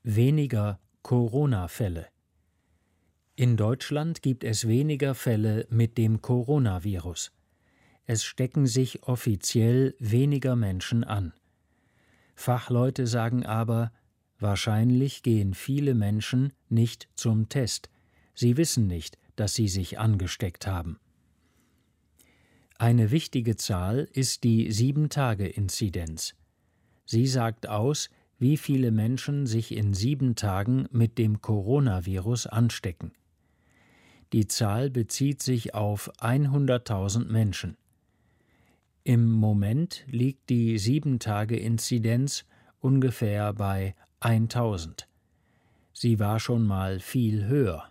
Weniger Corona-Fälle. In Deutschland gibt es weniger Fälle mit dem Coronavirus. Es stecken sich offiziell weniger Menschen an. Fachleute sagen aber, wahrscheinlich gehen viele Menschen nicht zum Test. Sie wissen nicht, dass sie sich angesteckt haben. Eine wichtige Zahl ist die 7-Tage-Inzidenz. Sie sagt aus, wie viele Menschen sich in 7 Tagen mit dem Coronavirus anstecken. Die Zahl bezieht sich auf 100.000 Menschen. Im Moment liegt die 7-Tage-Inzidenz ungefähr bei 1.000. Sie war schon mal viel höher.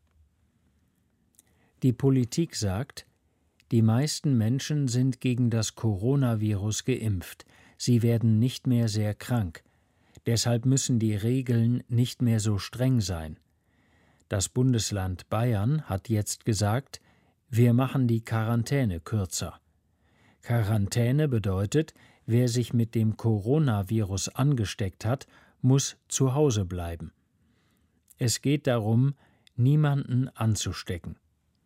Die Politik sagt, die meisten Menschen sind gegen das Coronavirus geimpft. Sie werden nicht mehr sehr krank. Deshalb müssen die Regeln nicht mehr so streng sein. Das Bundesland Bayern hat jetzt gesagt, wir machen die Quarantäne kürzer. Quarantäne bedeutet, wer sich mit dem Coronavirus angesteckt hat, muss zu Hause bleiben. Es geht darum, niemanden anzustecken.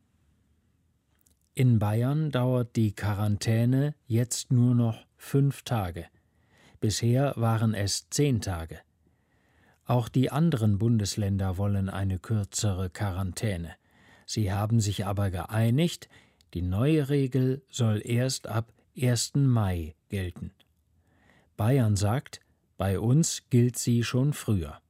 In Bayern dauert die Quarantäne jetzt nur noch 5 Tage. Bisher waren es 10 Tage. Auch die anderen Bundesländer wollen eine kürzere Quarantäne. Sie haben sich aber geeinigt, die neue Regel soll erst ab 1. Mai gelten. Bayern sagt, bei uns gilt sie schon früher.